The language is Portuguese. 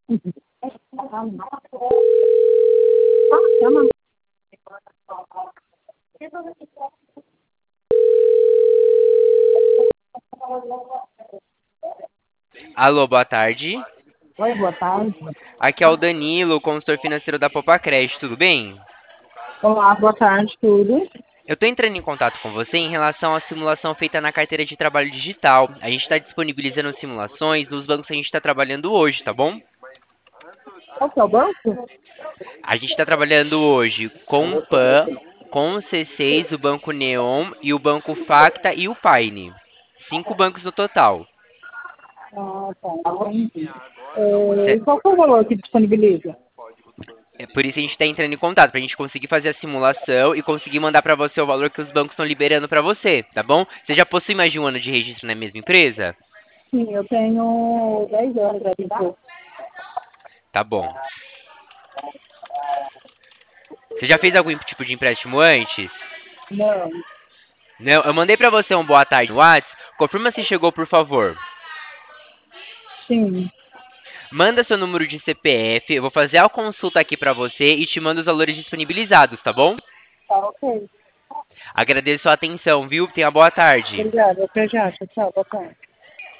Alô, boa tarde. Oi, boa tarde. Aqui é o Danilo, consultor financeiro da Popacred, tudo bem? Olá, boa tarde, tudo? Eu estou entrando em contato com você em relação à simulação feita na carteira de trabalho digital. A gente está disponibilizando simulações nos bancos que a gente está trabalhando hoje, tá bom? Qual que é o banco? A gente está trabalhando hoje com o PAN, com o C6, o Banco Neon e o Banco Facta e o Paine. 5 bancos no total. Ah, tá, entendi. Qual que é o valor que disponibiliza? É por isso que a gente está entrando em contato, para a gente conseguir fazer a simulação e conseguir mandar para você o valor que os bancos estão liberando para você, tá bom? Você já possui mais de um ano de registro na mesma empresa? Sim, eu tenho 10 anos já de imposto. Tá bom. Você já fez algum tipo de empréstimo antes? Não, Não, eu mandei para você um boa tarde no WhatsApp. Confirma se chegou, por favor. sim, Manda seu número de CPF, eu vou fazer a consulta aqui para você e te mando os valores disponibilizados, tá bom? tá ok. Agradeço a atenção, viu? Tenha boa tarde. Obrigada, até já, tchau, boa tarde.